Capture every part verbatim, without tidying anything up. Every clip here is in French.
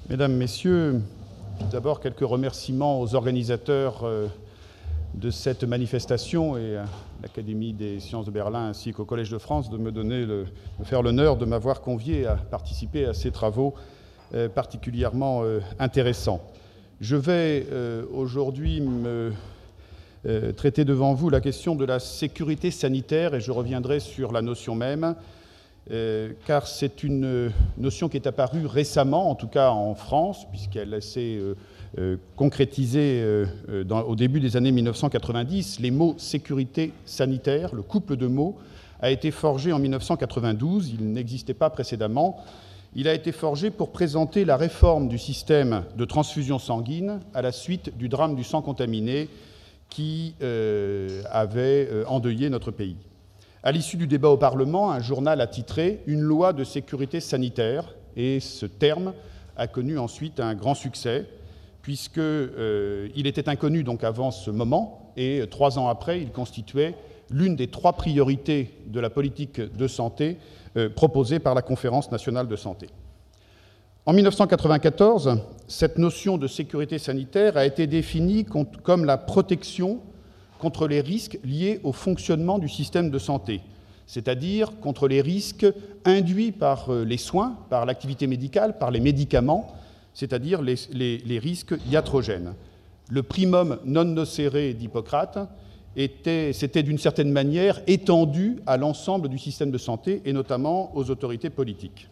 Mesdames, Messieurs, tout d'abord quelques remerciements aux organisateurs de cette manifestation et à l'Académie des sciences de Berlin ainsi qu'au Collège de France de me donner le, de faire l'honneur de m'avoir convié à participer à ces travaux euh, particulièrement euh, intéressants. Je vais euh, aujourd'hui me euh, traiter devant vous la question de la sécurité sanitaire et je reviendrai sur la notion même. Euh, car c'est une notion qui est apparue récemment, en tout cas en France, puisqu'elle s'est euh, euh, concrétisée euh, dans, au début des années mille neuf cent quatre-vingt-dix. Les mots « sécurité sanitaire », le couple de mots, a été forgé en mille neuf cent quatre-vingt-douze. Il n'existait pas précédemment. Il a été forgé pour présenter la réforme du système de transfusion sanguine à la suite du drame du sang contaminé qui euh, avait euh, endeuillé notre pays. À l'issue du débat au Parlement, un journal a titré « Une loi de sécurité sanitaire » et ce terme a connu ensuite un grand succès puisqu'il euh, était inconnu donc avant ce moment et trois ans après, il constituait l'une des trois priorités de la politique de santé euh, proposée par la Conférence nationale de santé. En mille neuf cent quatre-vingt-quatorze, cette notion de sécurité sanitaire a été définie comme la protection contre les risques liés au fonctionnement du système de santé, c'est-à-dire contre les risques induits par les soins, par l'activité médicale, par les médicaments, c'est-à-dire les, les, les risques iatrogènes. Le primum non nocere d'Hippocrate s'était d'une certaine manière étendu à l'ensemble du système de santé et notamment aux autorités politiques.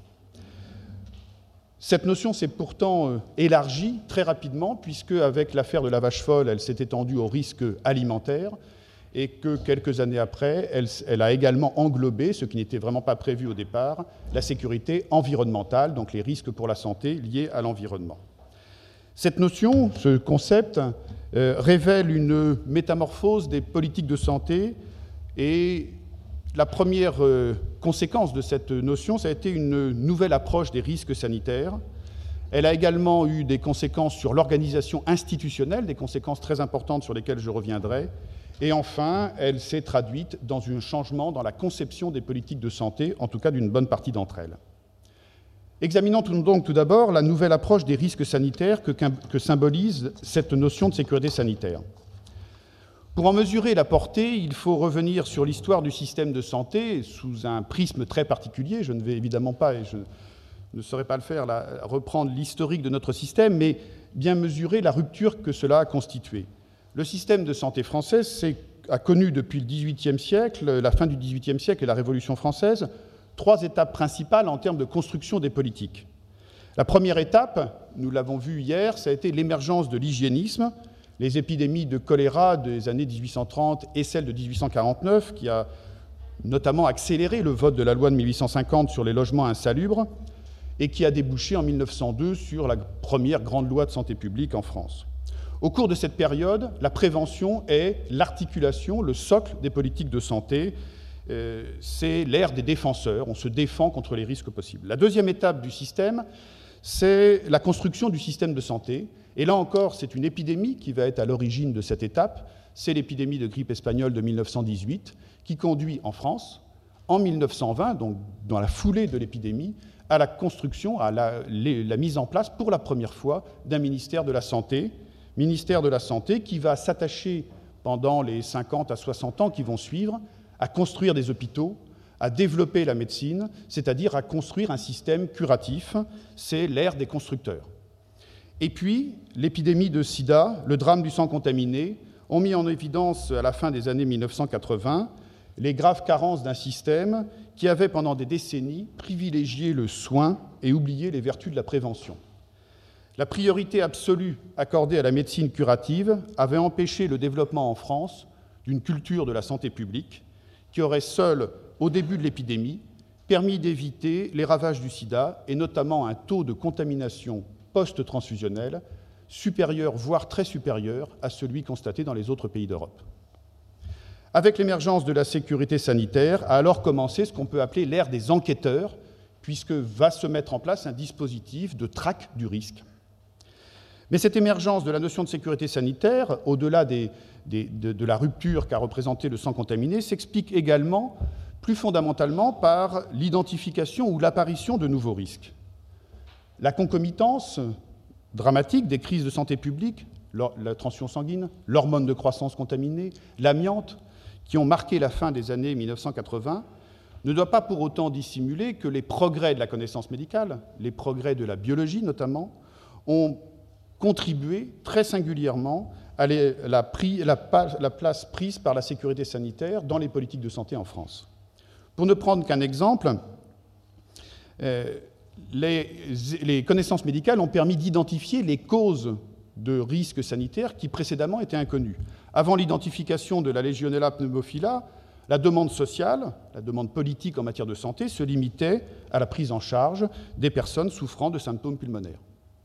Cette notion s'est pourtant élargie très rapidement, puisque avec l'affaire de la vache folle, elle s'est étendue aux risques alimentaires, et que quelques années après, elle, elle a également englobé, ce qui n'était vraiment pas prévu au départ, la sécurité environnementale, donc les risques pour la santé liés à l'environnement. Cette notion, ce concept, euh, révèle une métamorphose des politiques de santé et la première euh, conséquence de cette notion, ça a été une nouvelle approche des risques sanitaires. Elle a également eu des conséquences sur l'organisation institutionnelle, des conséquences très importantes sur lesquelles je reviendrai. Et enfin, elle s'est traduite dans un changement dans la conception des politiques de santé, en tout cas d'une bonne partie d'entre elles. Examinons donc tout d'abord la nouvelle approche des risques sanitaires que, que symbolise cette notion de sécurité sanitaire. Pour en mesurer la portée, il faut revenir sur l'histoire du système de santé sous un prisme très particulier. Je ne vais évidemment pas, et je ne saurais pas le faire, là, reprendre l'historique de notre système, mais bien mesurer la rupture que cela a constituée. Le système de santé français a connu depuis le dix-huitième siècle, la fin du dix-huitième siècle et la Révolution française, trois étapes principales en termes de construction des politiques. La première étape, nous l'avons vu hier, ça a été l'émergence de l'hygiénisme, les épidémies de choléra des années mille huit cent trente et celle de mille huit cent quarante-neuf, qui a notamment accéléré le vote de la loi de mille huit cent cinquante sur les logements insalubres et qui a débouché en mille neuf cent deux sur la première grande loi de santé publique en France. Au cours de cette période, la prévention est l'articulation, le socle des politiques de santé. Euh, c'est l'ère des défenseurs, on se défend contre les risques possibles. La deuxième étape du système, c'est la construction du système de santé. Et là encore, c'est une épidémie qui va être à l'origine de cette étape. C'est l'épidémie de grippe espagnole de mille neuf cent dix-huit qui conduit en France, en mille neuf cent vingt, donc dans la foulée de l'épidémie, à la construction, à la, la mise en place pour la première fois d'un ministère de la Santé, ministère de la Santé qui va s'attacher pendant les cinquante à soixante ans qui vont suivre à construire des hôpitaux, à développer la médecine, c'est-à-dire à construire un système curatif. C'est l'ère des constructeurs. Et puis, l'épidémie de sida, le drame du sang contaminé, ont mis en évidence, à la fin des années mille neuf cent quatre-vingts, les graves carences d'un système qui avait, pendant des décennies, privilégié le soin et oublié les vertus de la prévention. La priorité absolue accordée à la médecine curative avait empêché le développement en France d'une culture de la santé publique qui aurait seule, au début de l'épidémie, permis d'éviter les ravages du sida et notamment un taux de contamination post-transfusionnel supérieur, voire très supérieur, à celui constaté dans les autres pays d'Europe. Avec l'émergence de la sécurité sanitaire, a alors commencé ce qu'on peut appeler l'ère des enquêteurs, puisque va se mettre en place un dispositif de traque du risque. Mais cette émergence de la notion de sécurité sanitaire, au-delà des, des, de, de la rupture qu'a représenté le sang contaminé, s'explique également, plus fondamentalement, par l'identification ou l'apparition de nouveaux risques. La concomitance dramatiques des crises de santé publique, la tension sanguine, l'hormone de croissance contaminée, l'amiante, qui ont marqué la fin des années mille neuf cent quatre-vingts, ne doit pas pour autant dissimuler que les progrès de la connaissance médicale, les progrès de la biologie notamment, ont contribué très singulièrement à la, la, la place prise par la sécurité sanitaire dans les politiques de santé en France. Pour ne prendre qu'un exemple, euh, les, les connaissances médicales ont permis d'identifier les causes de risques sanitaires qui précédemment étaient inconnus. Avant l'identification de la Legionella pneumophila, la demande sociale, la demande politique en matière de santé se limitait à la prise en charge des personnes souffrant de symptômes pulmonaires.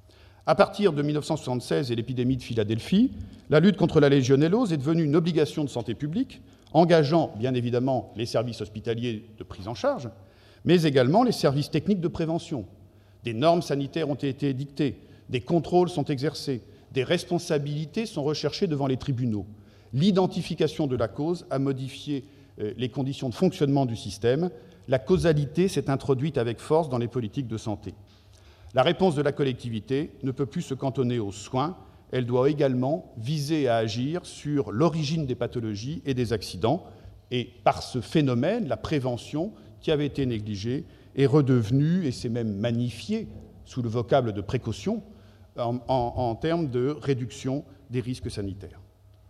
À partir de mille neuf cent soixante-seize et l'épidémie de Philadelphie, la lutte contre la légionellose est devenue une obligation de santé publique, engageant bien évidemment les services hospitaliers de prise en charge, mais également les services techniques de prévention. Des normes sanitaires ont été édictées, des contrôles sont exercés, des responsabilités sont recherchées devant les tribunaux. L'identification de la cause a modifié les conditions de fonctionnement du système. La causalité s'est introduite avec force dans les politiques de santé. La réponse de la collectivité ne peut plus se cantonner aux soins, elle doit également viser à agir sur l'origine des pathologies et des accidents, et par ce phénomène, la prévention, qui avait été négligée, est redevenue, et s'est même magnifiée, sous le vocable de précaution, en, en, en termes de réduction des risques sanitaires.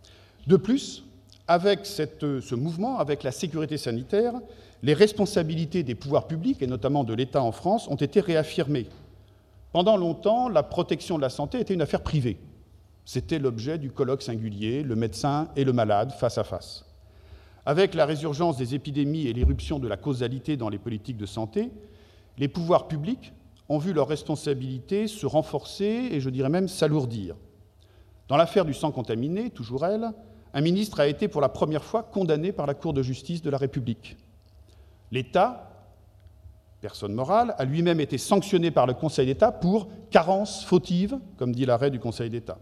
De plus, avec cette, ce mouvement, avec la sécurité sanitaire, les responsabilités des pouvoirs publics, et notamment de l'État en France, ont été réaffirmées. Pendant longtemps, la protection de la santé était une affaire privée. C'était l'objet du colloque singulier, le médecin et le malade face à face. Avec la résurgence des épidémies et l'irruption de la causalité dans les politiques de santé, les pouvoirs publics ont vu leurs responsabilités se renforcer et je dirais même s'alourdir. Dans l'affaire du sang contaminé, toujours elle, un ministre a été pour la première fois condamné par la Cour de justice de la République. L'État, personne morale, a lui-même été sanctionné par le Conseil d'État pour carence fautive, comme dit l'arrêt du Conseil d'État.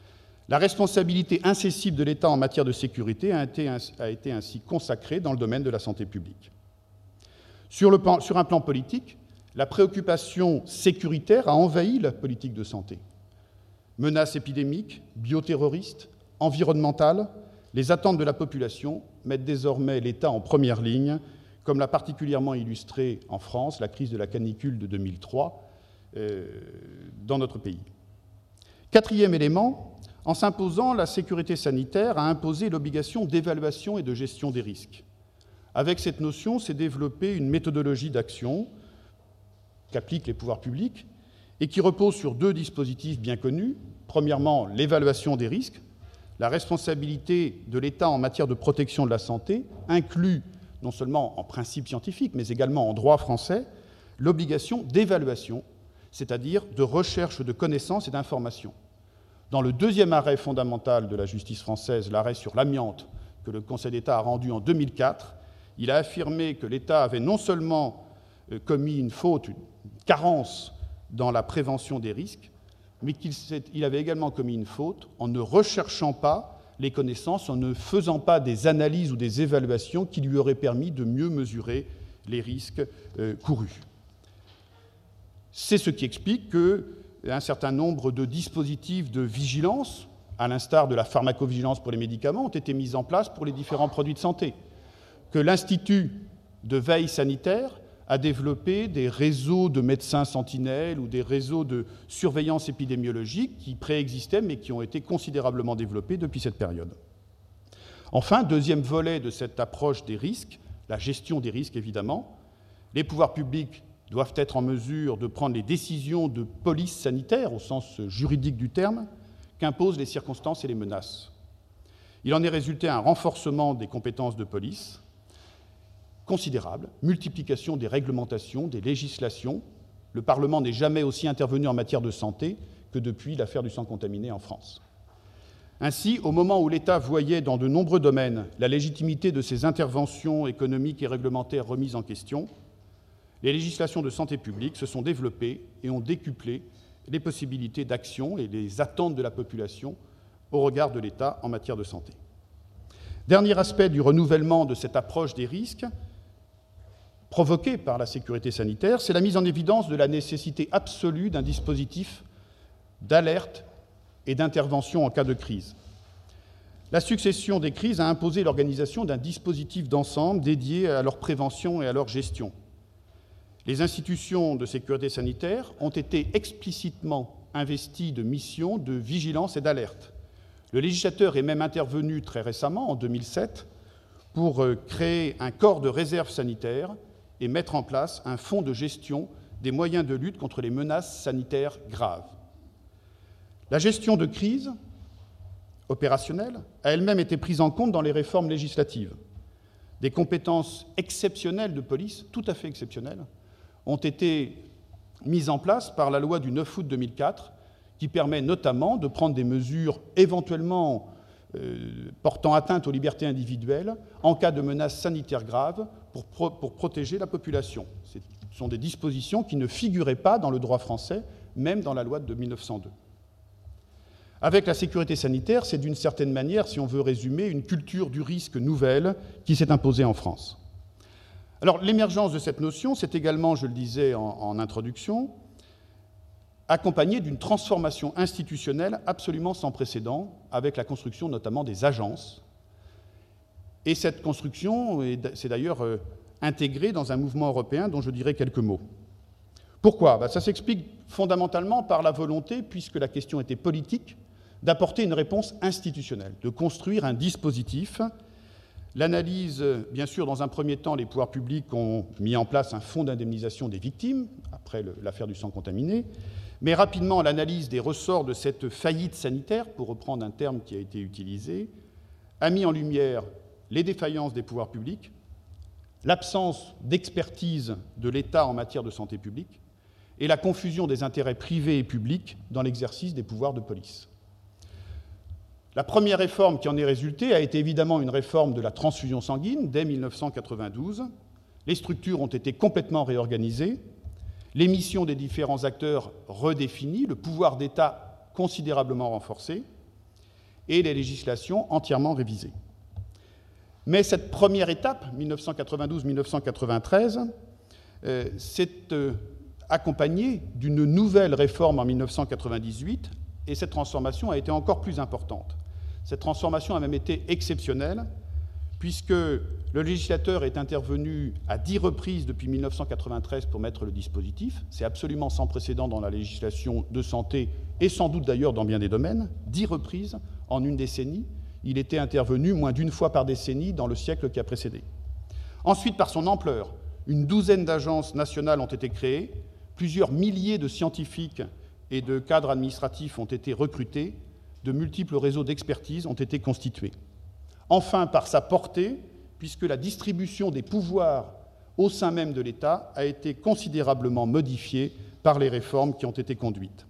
La responsabilité incessible de l'État en matière de sécurité a été, a été ainsi consacrée dans le domaine de la santé publique. Sur, le plan, sur un plan politique, la préoccupation sécuritaire a envahi la politique de santé. Menaces épidémiques, bioterroristes, environnementales, les attentes de la population mettent désormais l'État en première ligne, comme l'a particulièrement illustré en France la crise de la canicule de deux mille trois euh, dans notre pays. Quatrième élément, en s'imposant, la sécurité sanitaire a imposé l'obligation d'évaluation et de gestion des risques. Avec cette notion, s'est développée une méthodologie d'action qu'appliquent les pouvoirs publics et qui repose sur deux dispositifs bien connus. Premièrement, l'évaluation des risques. La responsabilité de l'État en matière de protection de la santé inclut, non seulement en principe scientifique, mais également en droit français, l'obligation d'évaluation, c'est-à-dire de recherche de connaissances et d'informations. Dans le deuxième arrêt fondamental de la justice française, l'arrêt sur l'amiante, que le Conseil d'État a rendu en deux mille quatre, il a affirmé que l'État avait non seulement commis une faute, une carence dans la prévention des risques, mais qu'il avait également commis une faute en ne recherchant pas les connaissances, en ne faisant pas des analyses ou des évaluations qui lui auraient permis de mieux mesurer les risques euh, courus. C'est ce qui explique qu'un certain nombre de dispositifs de vigilance, à l'instar de la pharmacovigilance pour les médicaments, ont été mis en place pour les différents produits de santé, que l'Institut de veille sanitaire a développé des réseaux de médecins sentinelles ou des réseaux de surveillance épidémiologique qui préexistaient mais qui ont été considérablement développés depuis cette période. Enfin, deuxième volet de cette approche des risques, la gestion des risques évidemment, les pouvoirs publics doivent être en mesure de prendre les décisions de police sanitaire au sens juridique du terme qu'imposent les circonstances et les menaces. Il en est résulté un renforcement des compétences de police, considérable, multiplication des réglementations, des législations. Le Parlement n'est jamais aussi intervenu en matière de santé que depuis l'affaire du sang contaminé en France. Ainsi, au moment où l'État voyait dans de nombreux domaines la légitimité de ses interventions économiques et réglementaires remises en question, les législations de santé publique se sont développées et ont décuplé les possibilités d'action et les attentes de la population au regard de l'État en matière de santé. Dernier aspect du renouvellement de cette approche des risques, provoquée par la sécurité sanitaire, c'est la mise en évidence de la nécessité absolue d'un dispositif d'alerte et d'intervention en cas de crise. La succession des crises a imposé l'organisation d'un dispositif d'ensemble dédié à leur prévention et à leur gestion. Les institutions de sécurité sanitaire ont été explicitement investies de missions de vigilance et d'alerte. Le législateur est même intervenu très récemment, en deux mille sept, pour créer un corps de réserve sanitaire et mettre en place un fonds de gestion des moyens de lutte contre les menaces sanitaires graves. La gestion de crise opérationnelle a elle-même été prise en compte dans les réformes législatives. Des compétences exceptionnelles de police, tout à fait exceptionnelles, ont été mises en place par la loi du neuf août deux mille quatre, qui permet notamment de prendre des mesures éventuellement euh, portant atteinte aux libertés individuelles en cas de menaces sanitaires graves pour, pro pour protéger la population. Ce sont des dispositions qui ne figuraient pas dans le droit français, même dans la loi de mille neuf cent deux. Avec la sécurité sanitaire, c'est d'une certaine manière, si on veut résumer, une culture du risque nouvelle qui s'est imposée en France. Alors, l'émergence de cette notion, c'est également, je le disais en, en introduction, accompagnée d'une transformation institutionnelle absolument sans précédent, avec la construction notamment des agences. Et cette construction s'est d'ailleurs euh, intégrée dans un mouvement européen dont je dirai quelques mots. Pourquoi ? Ben, ça s'explique fondamentalement par la volonté, puisque la question était politique, d'apporter une réponse institutionnelle, de construire un dispositif. L'analyse, bien sûr, dans un premier temps, les pouvoirs publics ont mis en place un fonds d'indemnisation des victimes, après l'affaire du sang contaminé, mais rapidement, l'analyse des ressorts de cette faillite sanitaire, pour reprendre un terme qui a été utilisé, a mis en lumière les défaillances des pouvoirs publics, l'absence d'expertise de l'État en matière de santé publique et la confusion des intérêts privés et publics dans l'exercice des pouvoirs de police. La première réforme qui en est résultée a été évidemment une réforme de la transfusion sanguine dès mille neuf cent quatre-vingt-douze. Les structures ont été complètement réorganisées, les missions des différents acteurs redéfinies, le pouvoir d'État considérablement renforcé et les législations entièrement révisées. Mais cette première étape, mille neuf cent quatre-vingt-douze mille neuf cent quatre-vingt-treize, euh, s'est euh, accompagnée d'une nouvelle réforme en mille neuf cent quatre-vingt-dix-huit, et cette transformation a été encore plus importante. Cette transformation a même été exceptionnelle, puisque le législateur est intervenu à dix reprises depuis mille neuf cent quatre-vingt-treize pour mettre le dispositif. C'est absolument sans précédent dans la législation de santé, et sans doute d'ailleurs dans bien des domaines. Dix reprises en une décennie. Il était intervenu moins d'une fois par décennie dans le siècle qui a précédé. Ensuite, par son ampleur, une douzaine d'agences nationales ont été créées, plusieurs milliers de scientifiques et de cadres administratifs ont été recrutés, de multiples réseaux d'expertise ont été constitués. Enfin, par sa portée, puisque la distribution des pouvoirs au sein même de l'État a été considérablement modifiée par les réformes qui ont été conduites.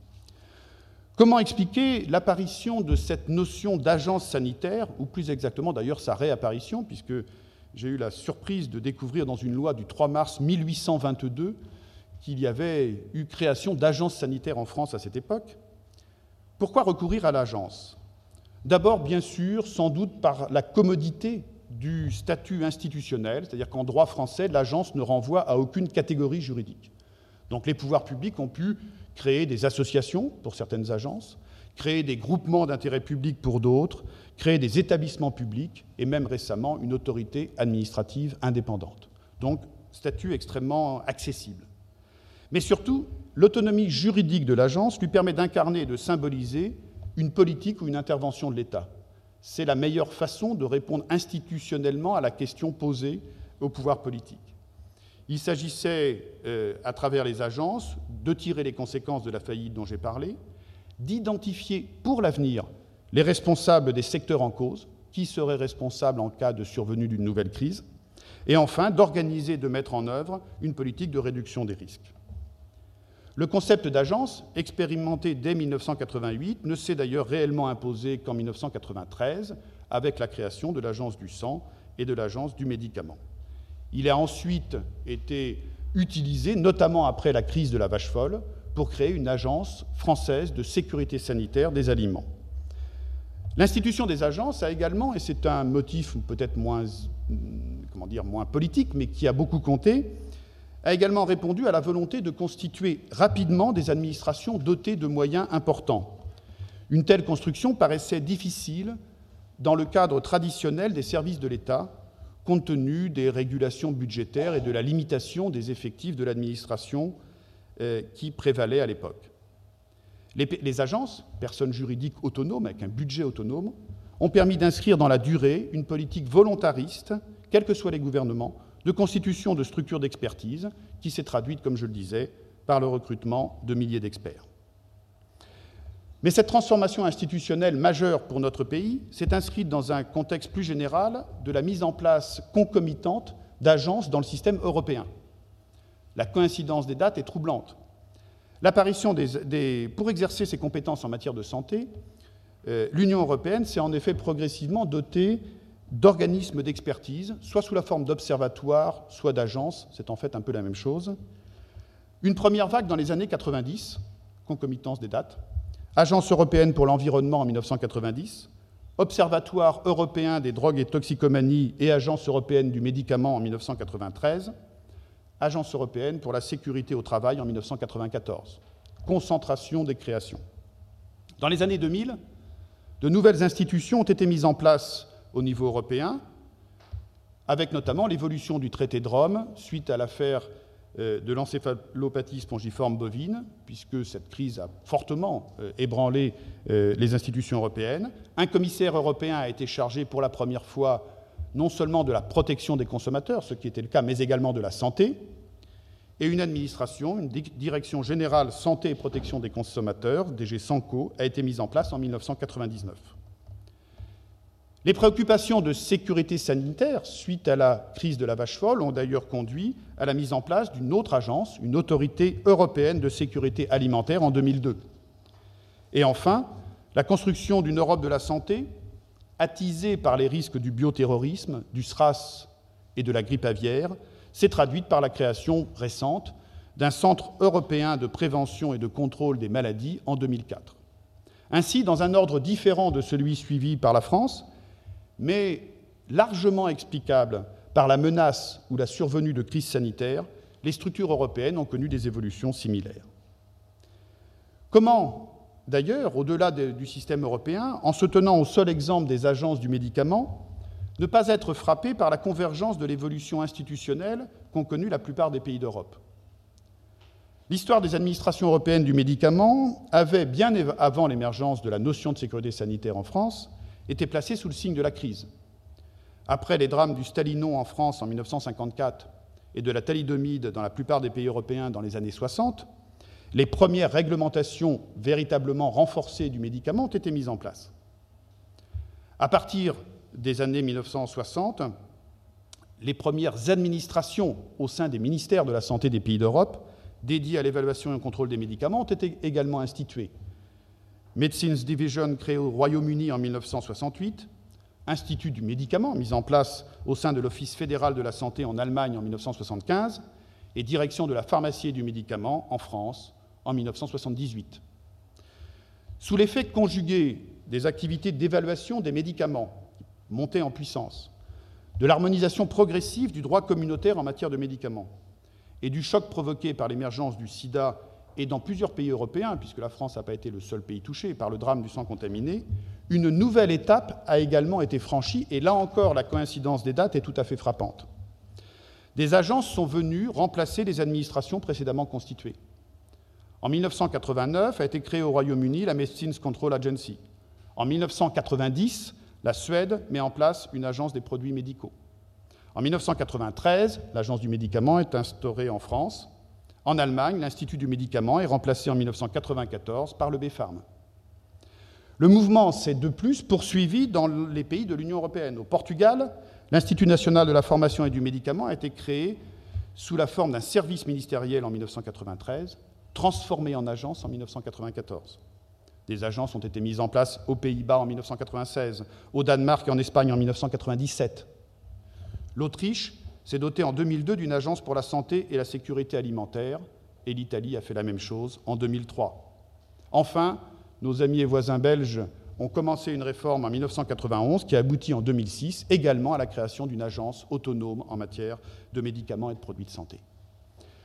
Comment expliquer l'apparition de cette notion d'agence sanitaire, ou plus exactement d'ailleurs sa réapparition, puisque j'ai eu la surprise de découvrir dans une loi du trois mars mille huit cent vingt-deux qu'il y avait eu création d'agences sanitaires en France à cette époque. Pourquoi recourir à l'agence ? D'abord, bien sûr, sans doute par la commodité du statut institutionnel, c'est-à-dire qu'en droit français, l'agence ne renvoie à aucune catégorie juridique. Donc les pouvoirs publics ont pu créer des associations pour certaines agences, créer des groupements d'intérêt public pour d'autres, créer des établissements publics et même récemment une autorité administrative indépendante. Donc, statut extrêmement accessible. Mais surtout, l'autonomie juridique de l'agence lui permet d'incarner et de symboliser une politique ou une intervention de l'État. C'est la meilleure façon de répondre institutionnellement à la question posée au pouvoir politique. Il s'agissait, euh, à travers les agences, de tirer les conséquences de la faillite dont j'ai parlé, d'identifier pour l'avenir les responsables des secteurs en cause, qui seraient responsables en cas de survenue d'une nouvelle crise, et enfin d'organiser et de mettre en œuvre une politique de réduction des risques. Le concept d'agence, expérimenté dès mille neuf cent quatre-vingt-huit, ne s'est d'ailleurs réellement imposé qu'en mille neuf cent quatre-vingt-treize, avec la création de l'Agence du sang et de l'Agence du médicament. Il a ensuite été utilisé, notamment après la crise de la vache folle, pour créer une agence française de sécurité sanitaire des aliments. L'institution des agences a également, et c'est un motif peut-être moins, comment dire, moins politique, mais qui a beaucoup compté, a également répondu à la volonté de constituer rapidement des administrations dotées de moyens importants. Une telle construction paraissait difficile dans le cadre traditionnel des services de l'État, compte tenu des régulations budgétaires et de la limitation des effectifs de l'administration euh, qui prévalait à l'époque. Les, les agences, personnes juridiques autonomes avec un budget autonome, ont permis d'inscrire dans la durée une politique volontariste, quels que soient les gouvernements, de constitution de structures d'expertise qui s'est traduite, comme je le disais, par le recrutement de milliers d'experts. Mais cette transformation institutionnelle majeure pour notre pays s'est inscrite dans un contexte plus général de la mise en place concomitante d'agences dans le système européen. La coïncidence des dates est troublante. L'apparition des, des, pour exercer ses compétences en matière de santé, euh, l'Union européenne s'est en effet progressivement dotée d'organismes d'expertise, soit sous la forme d'observatoires, soit d'agences, c'est en fait un peu la même chose. Une première vague dans les années quatre-vingt-dix, concomitance des dates, Agence européenne pour l'environnement en mille neuf cent quatre-vingt-dix, Observatoire européen des drogues et toxicomanies et Agence européenne du médicament en mille neuf cent quatre-vingt-treize, Agence européenne pour la sécurité au travail en mille neuf cent quatre-vingt-quatorze. Concentration des créations. Dans les années deux mille, de nouvelles institutions ont été mises en place au niveau européen, avec notamment l'évolution du traité de Rome suite à l'affaire de l'encéphalopathie spongiforme bovine, puisque cette crise a fortement ébranlé les institutions européennes. Un commissaire européen a été chargé pour la première fois non seulement de la protection des consommateurs, ce qui était le cas, mais également de la santé, et une administration, une direction générale santé et protection des consommateurs, D G Sanco, a été mise en place en mille neuf cent quatre-vingt-dix-neuf. Les préoccupations de sécurité sanitaire suite à la crise de la vache folle ont d'ailleurs conduit à la mise en place d'une autre agence, une autorité européenne de sécurité alimentaire en deux mille deux. Et enfin, la construction d'une Europe de la santé, attisée par les risques du bioterrorisme, du SRAS et de la grippe aviaire, s'est traduite par la création récente d'un centre européen de prévention et de contrôle des maladies en deux mille quatre. Ainsi, dans un ordre différent de celui suivi par la France, mais largement explicable par la menace ou la survenue de crises sanitaires, les structures européennes ont connu des évolutions similaires. Comment, d'ailleurs, au-delà de, du système européen, en se tenant au seul exemple des agences du médicament, ne pas être frappé par la convergence de l'évolution institutionnelle qu'ont connue la plupart des pays d'Europe? L'histoire des administrations européennes du médicament avait, bien avant l'émergence de la notion de sécurité sanitaire en France, été placée sous le signe de la crise. Après les drames du Stalinon en France en mille neuf cent cinquante-quatre et de la thalidomide dans la plupart des pays européens dans les années soixante, les premières réglementations véritablement renforcées du médicament ont été mises en place. À partir des années mille neuf cent soixante, les premières administrations au sein des ministères de la Santé des pays d'Europe dédiées à l'évaluation et au contrôle des médicaments ont été également instituées. Medicines Division créée au Royaume-Uni en mille neuf cent soixante-huit, Institut du médicament mis en place au sein de l'Office fédéral de la santé en Allemagne en mille neuf cent soixante-quinze et Direction de la pharmacie et du médicament en France en mille neuf cent soixante-dix-huit. Sous l'effet conjugué des activités d'évaluation des médicaments montées en puissance, de l'harmonisation progressive du droit communautaire en matière de médicaments et du choc provoqué par l'émergence du sida et dans plusieurs pays européens, puisque la France n'a pas été le seul pays touché par le drame du sang contaminé, une nouvelle étape a également été franchie, et là encore, la coïncidence des dates est tout à fait frappante. Des agences sont venues remplacer les administrations précédemment constituées. En mille neuf cent quatre-vingt-neuf a été créée au Royaume-Uni la Medicines Control Agency. En mille neuf cent quatre-vingt-dix, la Suède met en place une agence des produits médicaux. En mille neuf cent quatre-vingt-treize, l'agence du médicament est instaurée en France. En Allemagne, l'Institut du médicament est remplacé en mille neuf cent quatre-vingt-quatorze par le B Pharm. Le mouvement s'est de plus poursuivi dans les pays de l'Union européenne. Au Portugal, l'Institut national de la formation et du médicament a été créé sous la forme d'un service ministériel en mille neuf cent quatre-vingt-treize, transformé en agence en mille neuf cent quatre-vingt-quatorze. Des agences ont été mises en place aux Pays-Bas en mille neuf cent quatre-vingt-seize, au Danemark et en Espagne en mille neuf cent quatre-vingt-dix-sept. L'Autriche s'est dotée en deux mille deux d'une agence pour la santé et la sécurité alimentaire, et l'Italie a fait la même chose en deux mille trois. Enfin, nos amis et voisins belges ont commencé une réforme en mille neuf cent quatre-vingt-onze qui a abouti en deux mille six également à la création d'une agence autonome en matière de médicaments et de produits de santé.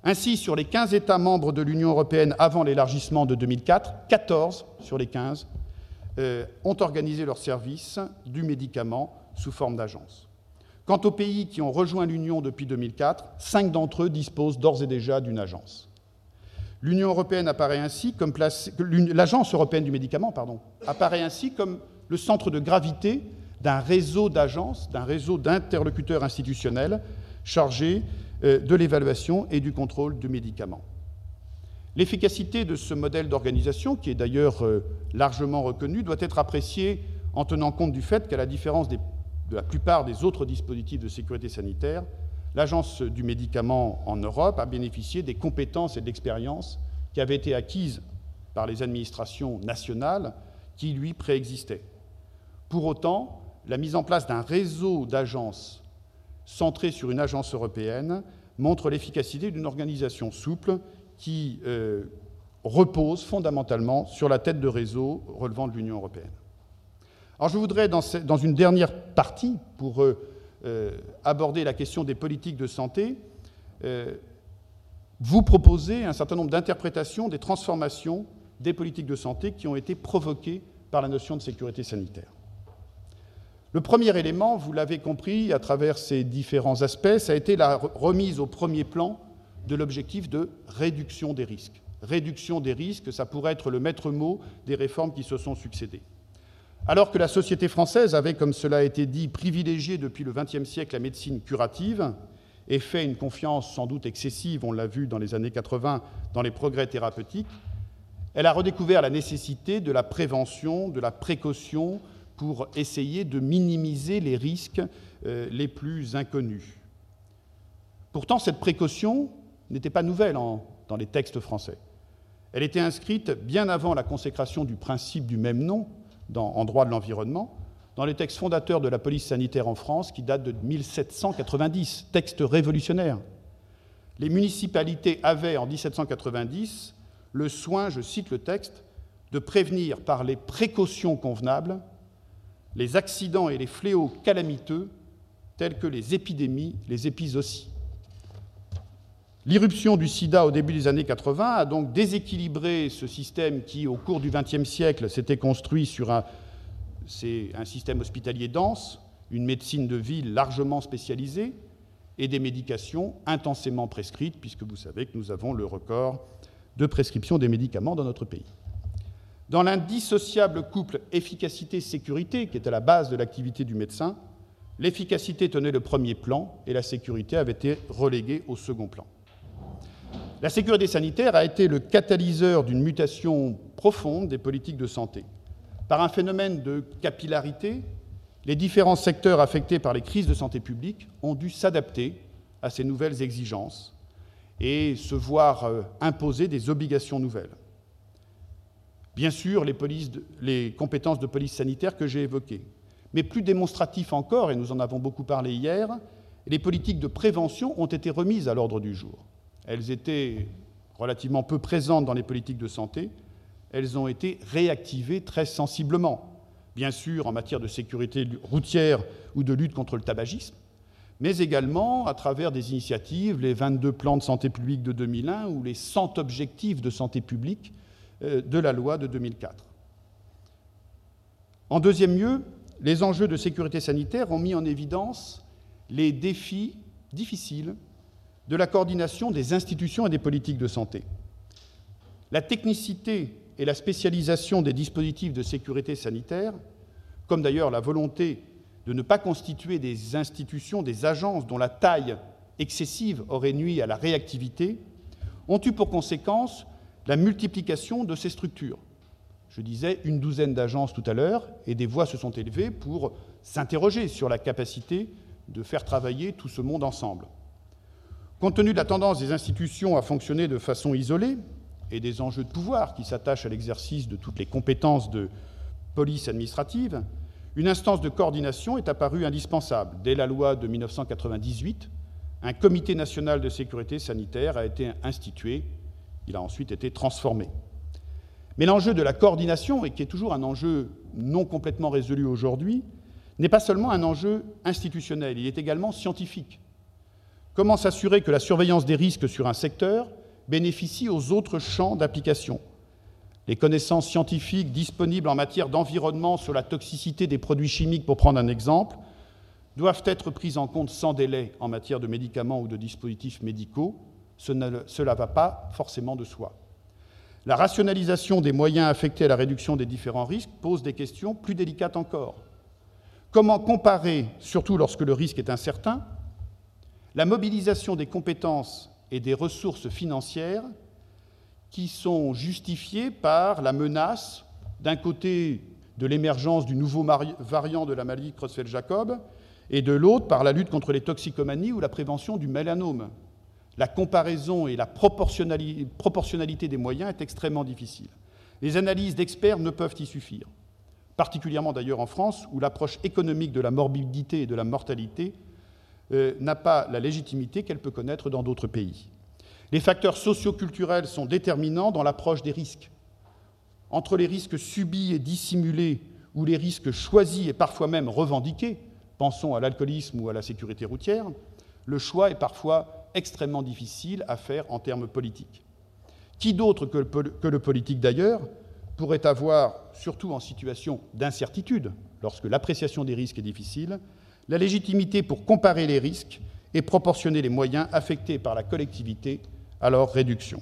Ainsi, sur les quinze États membres de l'Union européenne avant l'élargissement de deux mille quatre, quatorze sur les quinze euh, ont organisé leur service du médicament sous forme d'agence. Quant aux pays qui ont rejoint l'Union depuis deux mille quatre, cinq d'entre eux disposent d'ores et déjà d'une agence. L'Union européenne apparaît ainsi comme place, l'Agence européenne du médicament, pardon, apparaît ainsi comme le centre de gravité d'un réseau d'agences, d'un réseau d'interlocuteurs institutionnels chargés de l'évaluation et du contrôle du médicament. L'efficacité de ce modèle d'organisation, qui est d'ailleurs largement reconnu, doit être appréciée en tenant compte du fait qu'à la différence des, de la plupart des autres dispositifs de sécurité sanitaire, l'Agence du médicament en Europe a bénéficié des compétences et de l'expérience qui avaient été acquises par les administrations nationales qui lui préexistaient. Pour autant, la mise en place d'un réseau d'agences centré sur une agence européenne montre l'efficacité d'une organisation souple qui euh, repose fondamentalement sur la tête de réseau relevant de l'Union européenne. Alors je voudrais, dans, ce, dans une dernière partie, pour euh, euh, aborder la question des politiques de santé, euh, vous proposer un certain nombre d'interprétations des transformations des politiques de santé qui ont été provoquées par la notion de sécurité sanitaire. Le premier élément, vous l'avez compris à travers ces différents aspects, ça a été la remise au premier plan de l'objectif de réduction des risques. Réduction des risques, ça pourrait être le maître mot des réformes qui se sont succédées. Alors que la société française avait, comme cela a été dit, privilégié depuis le vingtième siècle la médecine curative et fait une confiance sans doute excessive, on l'a vu dans les années quatre-vingt, dans les progrès thérapeutiques, elle a redécouvert la nécessité de la prévention, de la précaution, pour essayer de minimiser les risques euh, les plus inconnus. Pourtant, cette précaution n'était pas nouvelle en, dans les textes français. Elle était inscrite bien avant la consécration du principe du même nom dans, en droit de l'environnement, dans les textes fondateurs de la police sanitaire en France, qui datent de mille sept cent quatre-vingt-dix, texte révolutionnaire. Les municipalités avaient, en mille sept cent quatre-vingt-dix, le soin, je cite le texte, de prévenir par les précautions convenables les accidents et les fléaux calamiteux tels que les épidémies, les épizooties. L'irruption du sida au début des années quatre-vingt a donc déséquilibré ce système qui, au cours du vingtième siècle, s'était construit sur un, c'est un système hospitalier dense, une médecine de ville largement spécialisée et des médications intensément prescrites, puisque vous savez que nous avons le record de prescription des médicaments dans notre pays. Dans l'indissociable couple efficacité-sécurité, qui est à la base de l'activité du médecin, l'efficacité tenait le premier plan et la sécurité avait été reléguée au second plan. La sécurité sanitaire a été le catalyseur d'une mutation profonde des politiques de santé. Par un phénomène de capillarité, les différents secteurs affectés par les crises de santé publique ont dû s'adapter à ces nouvelles exigences et se voir imposer des obligations nouvelles. Bien sûr, les, polices de, les compétences de police sanitaire que j'ai évoquées. Mais plus démonstratif encore, et nous en avons beaucoup parlé hier, les politiques de prévention ont été remises à l'ordre du jour. Elles étaient relativement peu présentes dans les politiques de santé. Elles ont été réactivées très sensiblement. Bien sûr, en matière de sécurité routière ou de lutte contre le tabagisme, mais également à travers des initiatives, les vingt-deux plans de santé publique de deux mille un ou les cent objectifs de santé publique de la loi de deux mille quatre. En deuxième lieu, les enjeux de sécurité sanitaire ont mis en évidence les défis difficiles de la coordination des institutions et des politiques de santé. La technicité et la spécialisation des dispositifs de sécurité sanitaire, comme d'ailleurs la volonté de ne pas constituer des institutions, des agences dont la taille excessive aurait nui à la réactivité, ont eu pour conséquence la multiplication de ces structures. Je disais une douzaine d'agences tout à l'heure, et des voix se sont élevées pour s'interroger sur la capacité de faire travailler tout ce monde ensemble. Compte tenu de la tendance des institutions à fonctionner de façon isolée et des enjeux de pouvoir qui s'attachent à l'exercice de toutes les compétences de police administrative, une instance de coordination est apparue indispensable. Dès la loi de mille neuf cent quatre-vingt-dix-huit, un comité national de sécurité sanitaire a été institué. Il a ensuite été transformé. Mais l'enjeu de la coordination, et qui est toujours un enjeu non complètement résolu aujourd'hui, n'est pas seulement un enjeu institutionnel, il est également scientifique. Comment s'assurer que la surveillance des risques sur un secteur bénéficie aux autres champs d'application? Les connaissances scientifiques disponibles en matière d'environnement sur la toxicité des produits chimiques, pour prendre un exemple, doivent être prises en compte sans délai en matière de médicaments ou de dispositifs médicaux. Cela ne va pas forcément de soi. La rationalisation des moyens affectés à la réduction des différents risques pose des questions plus délicates encore. Comment comparer, surtout lorsque le risque est incertain, la mobilisation des compétences et des ressources financières qui sont justifiées par la menace, d'un côté, de l'émergence du nouveau variant de la maladie de Creutzfeldt-Jakob, et de l'autre, par la lutte contre les toxicomanies ou la prévention du mélanome. La comparaison et la proportionnalité des moyens est extrêmement difficile. Les analyses d'experts ne peuvent y suffire, particulièrement d'ailleurs en France, où l'approche économique de la morbidité et de la mortalité euh, n'a pas la légitimité qu'elle peut connaître dans d'autres pays. Les facteurs socio-culturels sont déterminants dans l'approche des risques. Entre les risques subis et dissimulés ou les risques choisis et parfois même revendiqués, pensons à l'alcoolisme ou à la sécurité routière, le choix est parfois extrêmement difficile à faire en termes politiques. Qui d'autre que, que le politique d'ailleurs pourrait avoir, surtout en situation d'incertitude, lorsque l'appréciation des risques est difficile, la légitimité pour comparer les risques et proportionner les moyens affectés par la collectivité à leur réduction.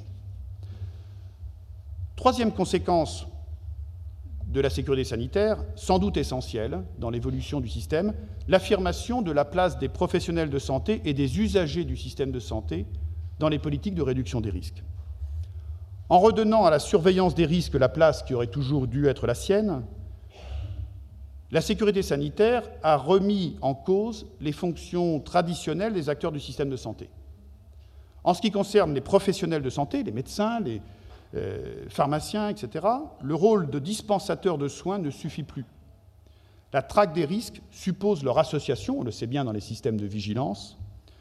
Troisième conséquence de la sécurité sanitaire, sans doute essentielle dans l'évolution du système, l'affirmation de la place des professionnels de santé et des usagers du système de santé dans les politiques de réduction des risques. En redonnant à la surveillance des risques la place qui aurait toujours dû être la sienne, la sécurité sanitaire a remis en cause les fonctions traditionnelles des acteurs du système de santé. En ce qui concerne les professionnels de santé, les médecins, les euh, pharmaciens, et cetera, le rôle de dispensateur de soins ne suffit plus. La traque des risques suppose leur association, on le sait bien dans les systèmes de vigilance,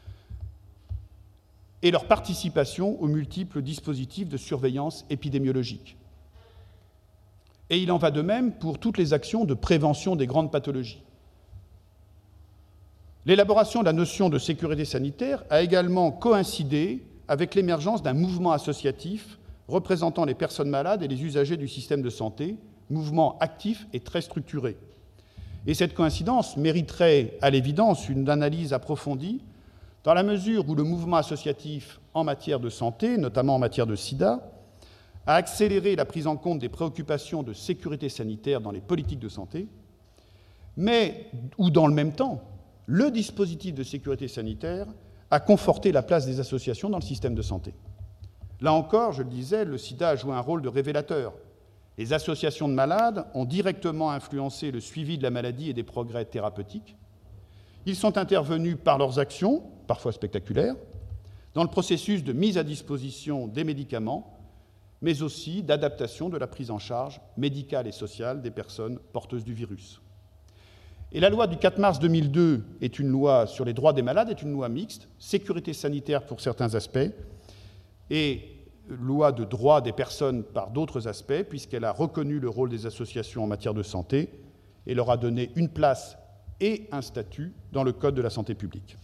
et leur participation aux multiples dispositifs de surveillance épidémiologique. Et il en va de même pour toutes les actions de prévention des grandes pathologies. L'élaboration de la notion de sécurité sanitaire a également coïncidé avec l'émergence d'un mouvement associatif représentant les personnes malades et les usagers du système de santé, mouvement actif et très structuré. Et cette coïncidence mériterait à l'évidence une analyse approfondie dans la mesure où le mouvement associatif en matière de santé, notamment en matière de sida, a accéléré la prise en compte des préoccupations de sécurité sanitaire dans les politiques de santé, mais où dans le même temps, le dispositif de sécurité sanitaire a conforté la place des associations dans le système de santé. Là encore, je le disais, le sida a joué un rôle de révélateur. Les associations de malades ont directement influencé le suivi de la maladie et des progrès thérapeutiques. Ils sont intervenus par leurs actions, parfois spectaculaires, dans le processus de mise à disposition des médicaments, mais aussi d'adaptation de la prise en charge médicale et sociale des personnes porteuses du virus. Et la loi du quatre mars deux mille deux est une loi sur les droits des malades, est une loi mixte, sécurité sanitaire pour certains aspects, et loi de droit des personnes par d'autres aspects, puisqu'elle a reconnu le rôle des associations en matière de santé et leur a donné une place et un statut dans le Code de la santé publique.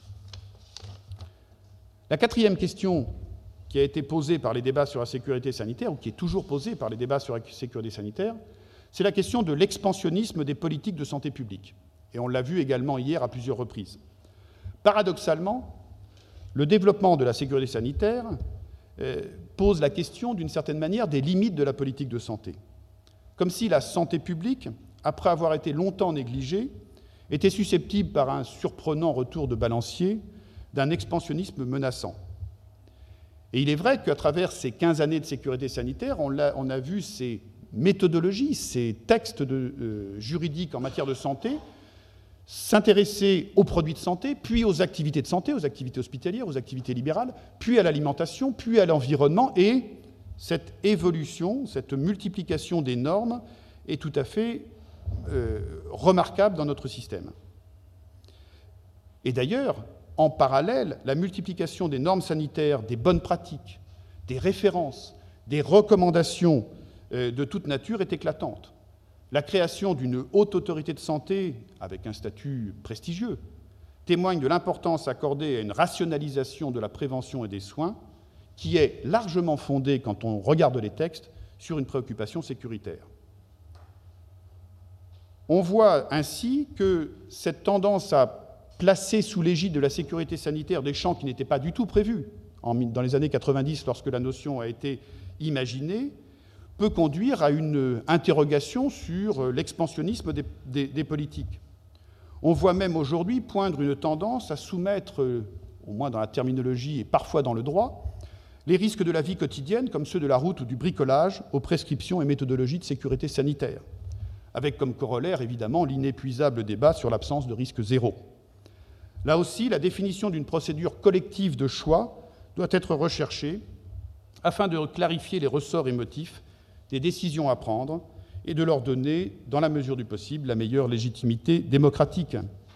La quatrième question qui a été posée par les débats sur la sécurité sanitaire, ou qui est toujours posée par les débats sur la sécurité sanitaire, c'est la question de l'expansionnisme des politiques de santé publique. Et on l'a vu également hier à plusieurs reprises. Paradoxalement, le développement de la sécurité sanitaire euh, pose la question, d'une certaine manière, des limites de la politique de santé. Comme si la santé publique, après avoir été longtemps négligée, était susceptible, par un surprenant retour de balancier, d'un expansionnisme menaçant. Et il est vrai qu'à travers ces quinze années de sécurité sanitaire, on a, on a vu ces méthodologies, ces textes de, euh, juridiques en matière de santé s'intéresser aux produits de santé, puis aux activités de santé, aux activités hospitalières, aux activités libérales, puis à l'alimentation, puis à l'environnement. Et cette évolution, cette multiplication des normes est tout à fait euh, remarquable dans notre système. Et d'ailleurs, en parallèle, la multiplication des normes sanitaires, des bonnes pratiques, des références, des recommandations euh, de toute nature est éclatante. La création d'une haute autorité de santé, avec un statut prestigieux, témoigne de l'importance accordée à une rationalisation de la prévention et des soins qui est largement fondée, quand on regarde les textes, sur une préoccupation sécuritaire. On voit ainsi que cette tendance à placer sous l'égide de la sécurité sanitaire des champs qui n'étaient pas du tout prévus en, dans les années quatre-vingt-dix, lorsque la notion a été imaginée, peut conduire à une interrogation sur l'expansionnisme des, des, des politiques. On voit même aujourd'hui poindre une tendance à soumettre, au moins dans la terminologie et parfois dans le droit, les risques de la vie quotidienne, comme ceux de la route ou du bricolage, aux prescriptions et méthodologies de sécurité sanitaire, avec comme corollaire, évidemment, l'inépuisable débat sur l'absence de risque zéro. Là aussi, la définition d'une procédure collective de choix doit être recherchée afin de clarifier les ressorts et motifs des décisions à prendre et de leur donner, dans la mesure du possible, la meilleure légitimité démocratique.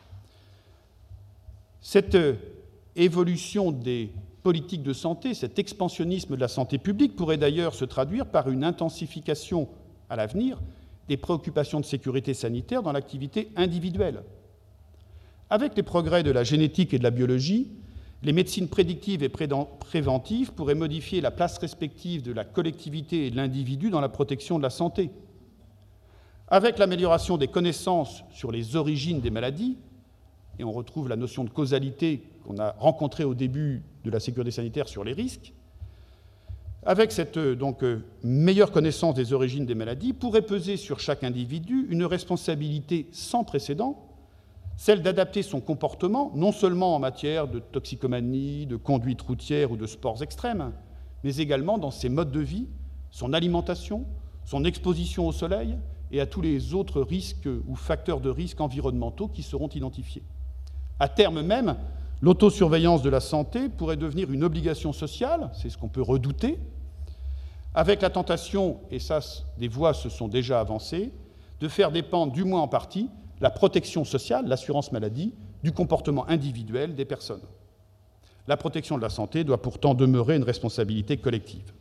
Cette évolution des politique de santé, cet expansionnisme de la santé publique pourrait d'ailleurs se traduire par une intensification à l'avenir des préoccupations de sécurité sanitaire dans l'activité individuelle. Avec les progrès de la génétique et de la biologie, les médecines prédictives et préventives pourraient modifier la place respective de la collectivité et de l'individu dans la protection de la santé. Avec l'amélioration des connaissances sur les origines des maladies, et on retrouve la notion de causalité qu'on a rencontrée au début de la sécurité sanitaire sur les risques, avec cette donc, meilleure connaissance des origines des maladies, pourrait peser sur chaque individu une responsabilité sans précédent, celle d'adapter son comportement, non seulement en matière de toxicomanie, de conduite routière ou de sports extrêmes, mais également dans ses modes de vie, son alimentation, son exposition au soleil et à tous les autres risques ou facteurs de risque environnementaux qui seront identifiés. À terme même, l'autosurveillance de la santé pourrait devenir une obligation sociale, c'est ce qu'on peut redouter, avec la tentation, et ça, des voies se sont déjà avancées, de faire dépendre, du moins en partie, la protection sociale, l'assurance maladie, du comportement individuel des personnes. La protection de la santé doit pourtant demeurer une responsabilité collective.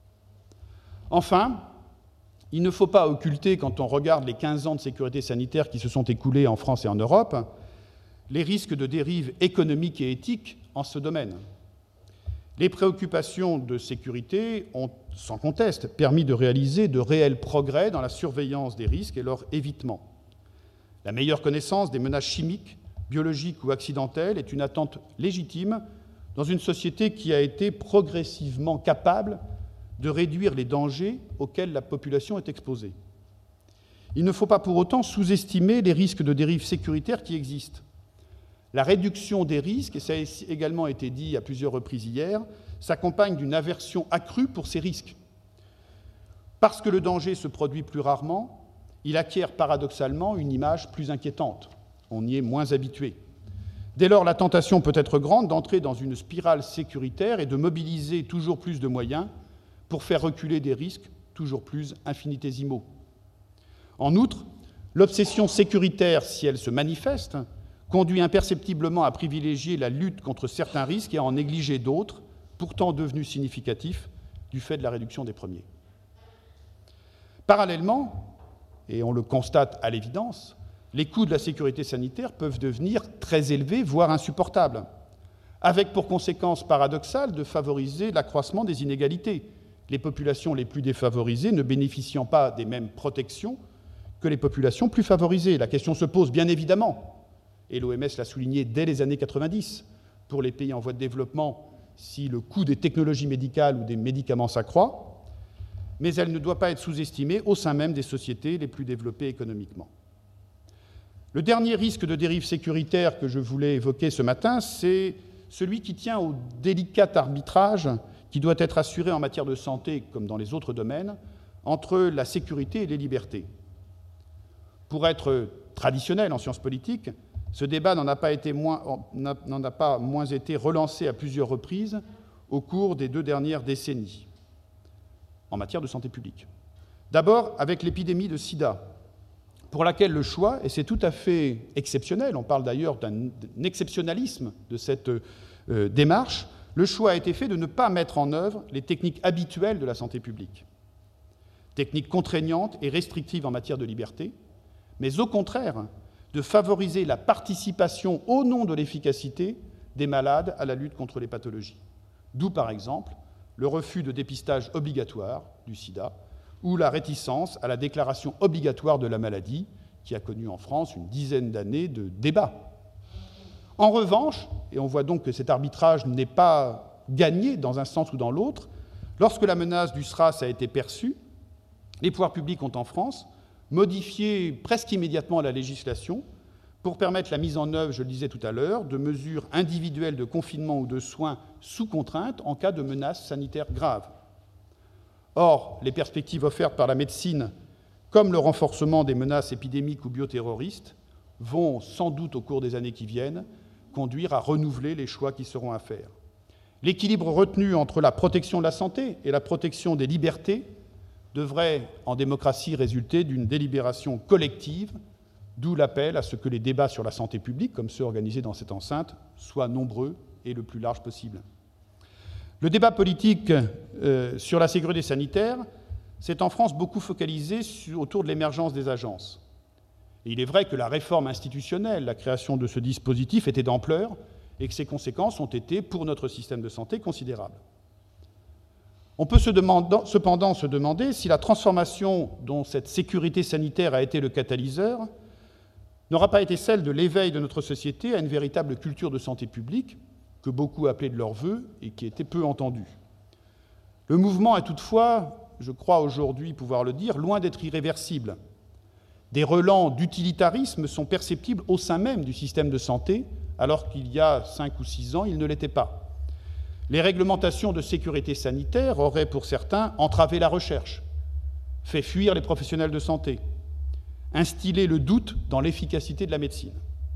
Enfin, il ne faut pas occulter, quand on regarde les quinze ans de sécurité sanitaire qui se sont écoulés en France et en Europe, les risques de dérives économiques et éthiques en ce domaine. Les préoccupations de sécurité ont, sans conteste, permis de réaliser de réels progrès dans la surveillance des risques et leur évitement. La meilleure connaissance des menaces chimiques, biologiques ou accidentelles est une attente légitime dans une société qui a été progressivement capable de réduire les dangers auxquels la population est exposée. Il ne faut pas pour autant sous-estimer les risques de dérives sécuritaires qui existent. La réduction des risques, et ça a également été dit à plusieurs reprises hier, s'accompagne d'une aversion accrue pour ces risques. Parce que le danger se produit plus rarement, il acquiert paradoxalement une image plus inquiétante. On y est moins habitué. Dès lors, la tentation peut être grande d'entrer dans une spirale sécuritaire et de mobiliser toujours plus de moyens pour faire reculer des risques toujours plus infinitésimaux. En outre, l'obsession sécuritaire, si elle se manifeste, conduit imperceptiblement à privilégier la lutte contre certains risques et à en négliger d'autres, pourtant devenus significatifs du fait de la réduction des premiers. Parallèlement, et on le constate à l'évidence, les coûts de la sécurité sanitaire peuvent devenir très élevés, voire insupportables, avec pour conséquence paradoxale de favoriser l'accroissement des inégalités, les populations les plus défavorisées ne bénéficiant pas des mêmes protections que les populations plus favorisées. La question se pose bien évidemment, et l'O M S l'a souligné dès les années quatre-vingt-dix, pour les pays en voie de développement, si le coût des technologies médicales ou des médicaments s'accroît, mais elle ne doit pas être sous-estimée au sein même des sociétés les plus développées économiquement. Le dernier risque de dérive sécuritaire que je voulais évoquer ce matin, c'est celui qui tient au délicat arbitrage qui doit être assuré en matière de santé, comme dans les autres domaines, entre la sécurité et les libertés. Pour être traditionnel en sciences politiques, ce débat n'en a pas été moins, n'en a pas moins été relancé à plusieurs reprises au cours des deux dernières décennies en matière de santé publique. D'abord, avec l'épidémie de sida, pour laquelle le choix, et c'est tout à fait exceptionnel, on parle d'ailleurs d'un exceptionnalisme de cette euh, démarche, le choix a été fait de ne pas mettre en œuvre les techniques habituelles de la santé publique, techniques contraignantes et restrictives en matière de liberté, mais au contraire, de favoriser la participation au nom de l'efficacité des malades à la lutte contre les pathologies. D'où, par exemple, le refus de dépistage obligatoire du sida ou la réticence à la déclaration obligatoire de la maladie, qui a connu en France une dizaine d'années de débats. En revanche, et on voit donc que cet arbitrage n'est pas gagné dans un sens ou dans l'autre, lorsque la menace du SRAS a été perçue, les pouvoirs publics ont en France modifié presque immédiatement la législation pour permettre la mise en œuvre, je le disais tout à l'heure, de mesures individuelles de confinement ou de soins sous contrainte en cas de menace sanitaire grave. Or, les perspectives offertes par la médecine, comme le renforcement des menaces épidémiques ou bioterroristes, vont sans doute au cours des années qui viennent conduire à renouveler les choix qui seront à faire. L'équilibre retenu entre la protection de la santé et la protection des libertés devrait, en démocratie, résulter d'une délibération collective, d'où l'appel à ce que les débats sur la santé publique, comme ceux organisés dans cette enceinte, soient nombreux et le plus large possible. Le débat politique euh, sur la sécurité sanitaire s'est en France beaucoup focalisé sur, autour de l'émergence des agences. Et il est vrai que la réforme institutionnelle, la création de ce dispositif était d'ampleur et que ses conséquences ont été, pour notre système de santé, considérables. On peut se demander, cependant se demander si la transformation dont cette sécurité sanitaire a été le catalyseur n'aura pas été celle de l'éveil de notre société à une véritable culture de santé publique, que beaucoup appelaient de leur vœu et qui était peu entendue. Le mouvement est toutefois, je crois aujourd'hui pouvoir le dire, loin d'être irréversible. Des relents d'utilitarisme sont perceptibles au sein même du système de santé, alors qu'il y a cinq ou six ans, il ne l'était pas. Les réglementations de sécurité sanitaire auraient, pour certains, entravé la recherche, fait fuir les professionnels de santé, instillé le doute dans l'efficacité de la médecine.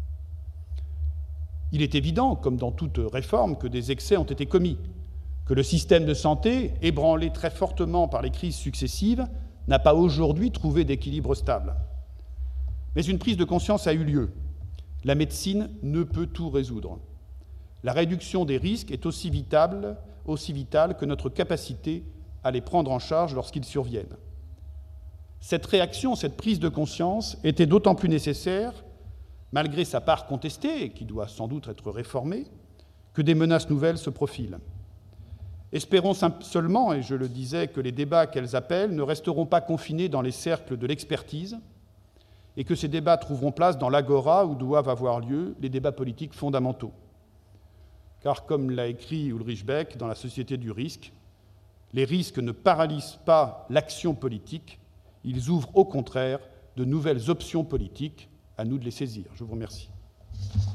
Il est évident, comme dans toute réforme, que des excès ont été commis, que le système de santé, ébranlé très fortement par les crises successives, n'a pas aujourd'hui trouvé d'équilibre stable. Mais une prise de conscience a eu lieu. La médecine ne peut tout résoudre. La réduction des risques est aussi vitale, aussi vitale que notre capacité à les prendre en charge lorsqu'ils surviennent. Cette réaction, cette prise de conscience était d'autant plus nécessaire, malgré sa part contestée, et qui doit sans doute être réformée, que des menaces nouvelles se profilent. Espérons seulement, et je le disais, que les débats qu'elles appellent ne resteront pas confinés dans les cercles de l'expertise, et que ces débats trouveront place dans l'agora où doivent avoir lieu les débats politiques fondamentaux. Car, comme l'a écrit Ulrich Beck dans La Société du risque, les risques ne paralysent pas l'action politique, ils ouvrent au contraire de nouvelles options politiques. À nous de les saisir. Je vous remercie.